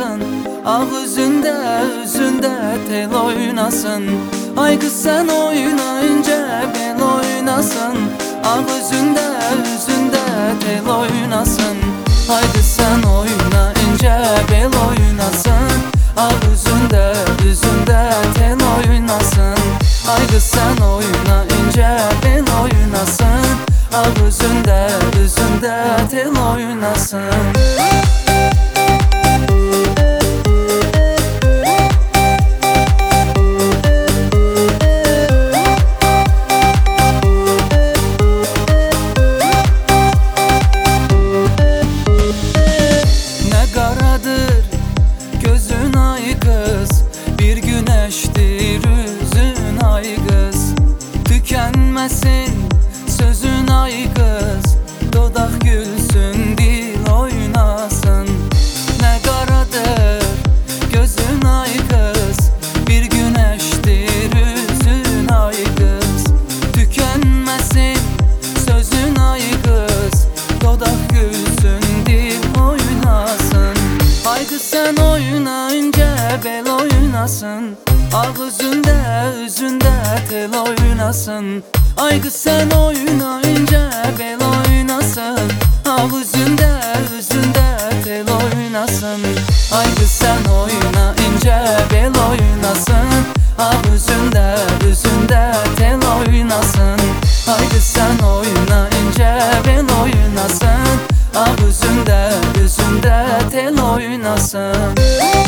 oynasın. Ağzında üzünde tel oynasın. Ay kız sen oynayınca bel oynasın. Ağzında üzünde tel oynasın. Haydi sen oynayınca bel oynasın. Ağzında üzünde tel oynasın. Haydi sen oynayınca bel oynasın. Ağzında üzünde tel oynasın. Gözün ay kız, bir güneştir yüzün ay kız. Tükenmesin sözün ay kız, dudak gülsün dil oynasın. Ne karadır gözün ay kız, bir güneştir yüzün ay kız. Tükenmesin sözün ay kız, dudak gülsün dil oynasın. Ay kız sen oynayınca bel oynasın. Ağzında üzünde tel oynasın. Ay kız sen oynayınca bel oynasın. Ağzında üzünde tel oynasın. Ay kız sen oynayınca bel oynasın. Ağzında üzünde tel oynasın. Ay kız sen oynayınca bel oynasın. Ağzında üzünde tel oynasın.